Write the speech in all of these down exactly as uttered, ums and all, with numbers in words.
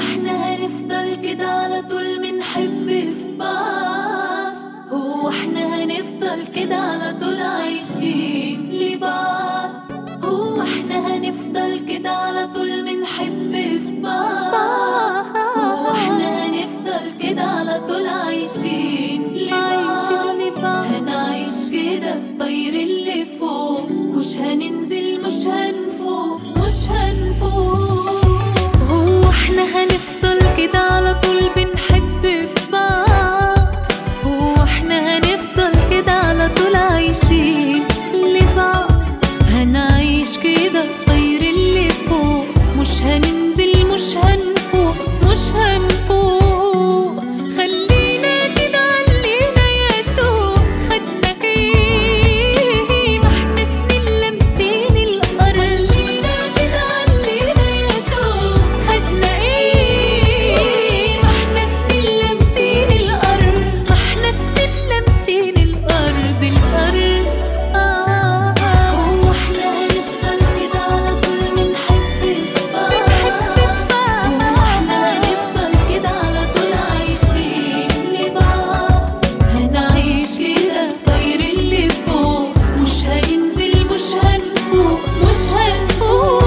احنا هنفضل كده على طول بنحب في بعض؟ هو احنا هنفضل كده على طول عايشين لبعض؟ هو احنا هنفضل كده على طول بنحب في بعض؟ هو احنا هنفضل كده على طول عايشين لبعض؟ هنعيش كده طير اللي فوق، مش هننزل مش هنفوق مش هنفوق. هو احنا هنفضل كده على طول بنحب في بعض؟ هو احنا هنفضل كده على طول عايشين لبعض؟ هنعيش كده طير اللي فوق، مش هننزل مش هنفوق مش هنفوق. خلينا كده علينا يا شوق، خدنا ايه ما احنا سنين لامسين الارض. خلينا كده علينا يا شوق، خدنا ايه ما احنا سنين لامسين الارض. ما احنا سنين لامسين الارض الارض. آه آه. هو احنا هنفضل كده على طول بنحب في بعض؟ هو احنا هنفضل كده على طول عايشين لبعض؟ هنعيش كده طير اللي فوق، مش هننزل مش هنفوق مش هنفوق.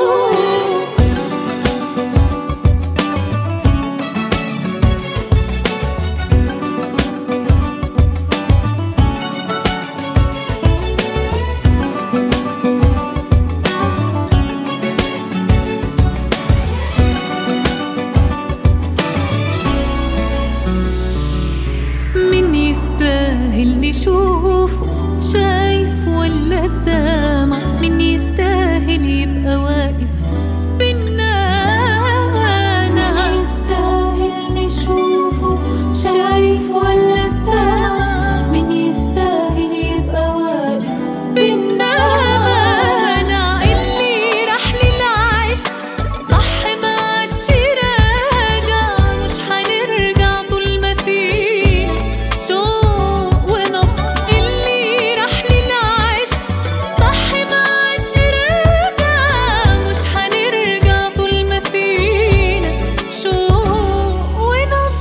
مين يستاهل نشوفه شايف ولا سامع؟ مين يستاهل يبقى واقف بينا؟ مين يستاهل نشوفه شايف ولا سامع؟ مين يستاهل يبقى واقف بينا؟ أنا اللي راح للعشق صح ما عادش راجع، مش هنرجع طول ما فينا شوق ونبض. اللي راح للعشق صح ما عادش راجع، مش هنرجع طول ما فينا شوق ونبض.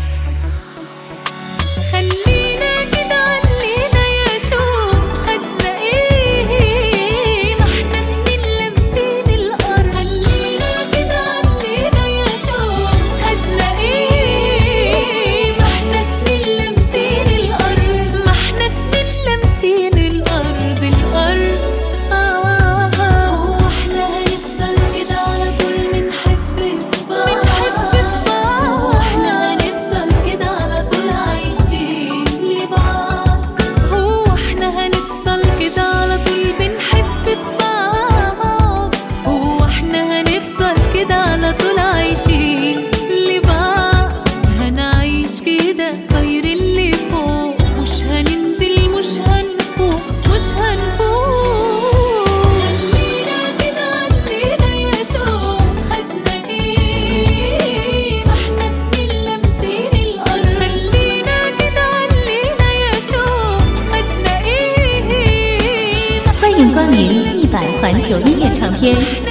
خلينا كده علينا يا شوق، خدنا ايه ما احنا سنين لامسين الارض. خلينا كده علينا يا شوق، خدنا ايه ما احنا سنين لامسين الارض. ما احنا سنين لامسين الارض الارض. آه آه. هو احنا هنفضل كده على طول بنحب في بعض؟ بنحب في بعض. هو احنا هنفضل كده على طول عايشين لبعض؟ هو احنا هنفضل كده على طول بنحب في بعض؟ هو احنا هنفضل كده على طول عايشين لبعض؟ هنعيش كده طير اللي فوق، مش هننزل مش هنفوق مش هنفوق. خلينا كده علينا يا شوق، خدنا ايه ما احنا سنين لامسين الارض. خلينا كده علينا يا شوق، خدنا ايه ما 欢迎光临一百环球音乐唱片。